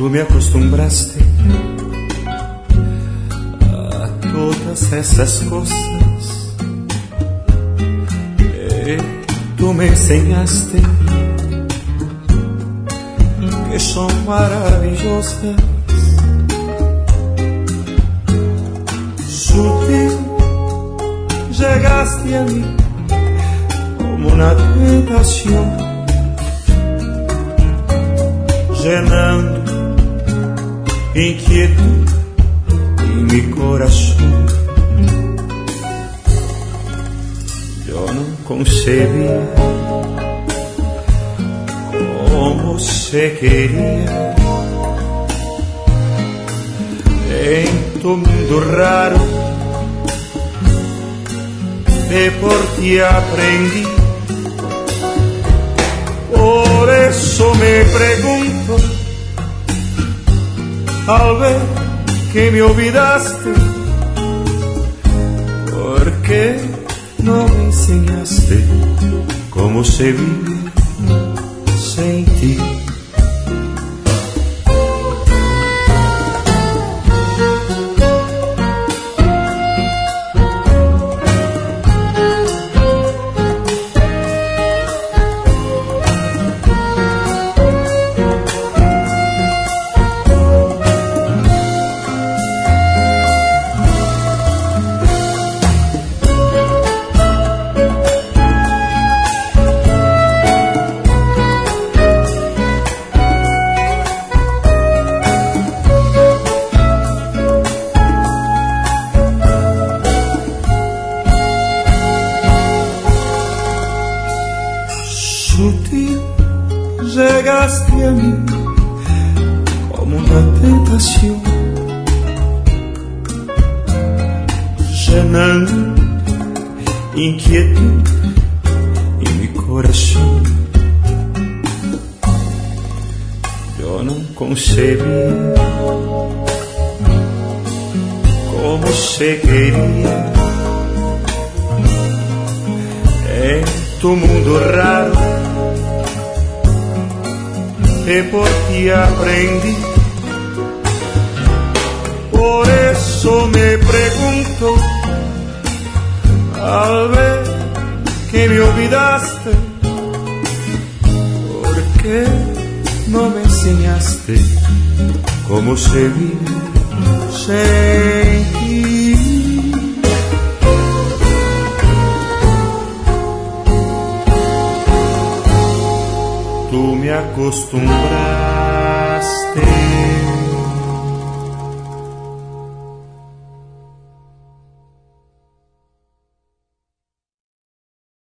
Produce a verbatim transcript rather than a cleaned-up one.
Tú me acostumbraste a todas esas cosas, eh, tú me enseñaste que son maravillosas. Sutil, llegaste a mí como una tentación, llenando inquietud en mi corazón. Yo no concebía cómo se quería en tu mundo raro, de por ti aprendí. Por eso me pregunto, al ver que me olvidaste, ¿por qué no me enseñaste cómo se vive sin ti? Sutil, llegaste a mí como una tentación, llenando inquietud en mi corazón. Yo no concebía cómo se quería en tu mundo raro, que por ti aprendí. Por eso me pregunto, al ver que me olvidaste, ¿por qué no me enseñaste cómo se vive sin ti? Tú me acostumbraste